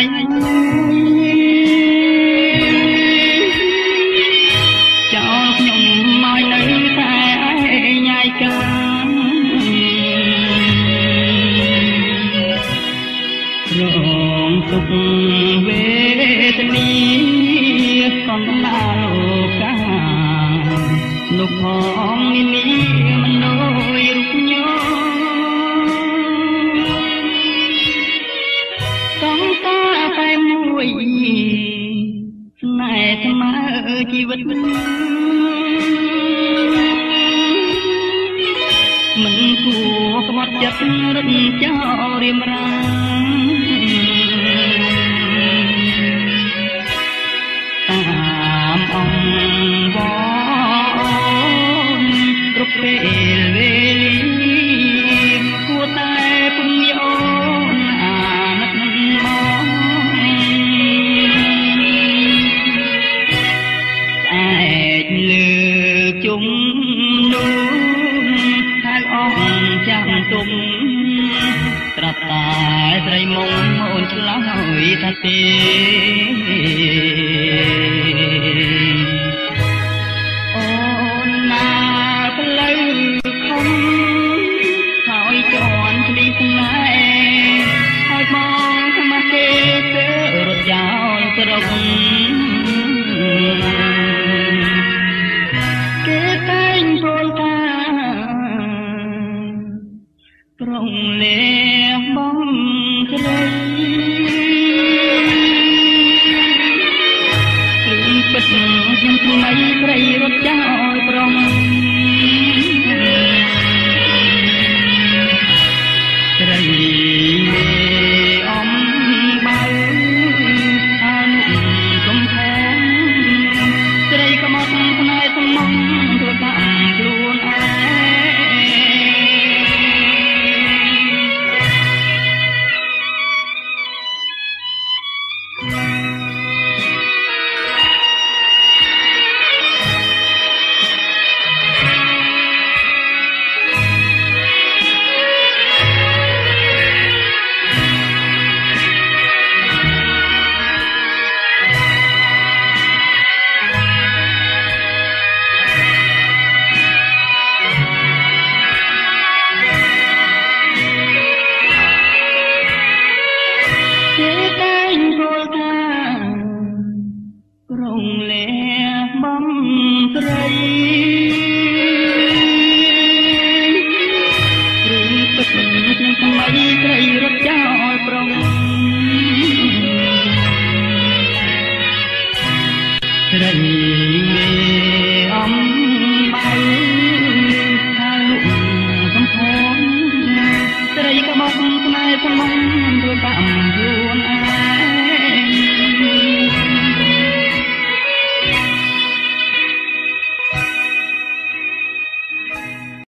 ចោលខ្ញុំមកនៅតែញ៉ៃការងទុកវេទនីកណ្ដាលលោកកាលោកផងនេះមិនលយរូបញោต้องตาតែមួយស្នេហ៍ស្មើជីវិតមិនគួរក្បត់ចិត្តរត់ចោលរៀមរាតាមអង្គវរគ្រប់ពេលវេលាគួរតែពំយោនអាណិតមកអាចលើកជុំនោះហៅអងចាំទុំត្រាប់តែស្រីមុំអូនឆ្លើយថាទេ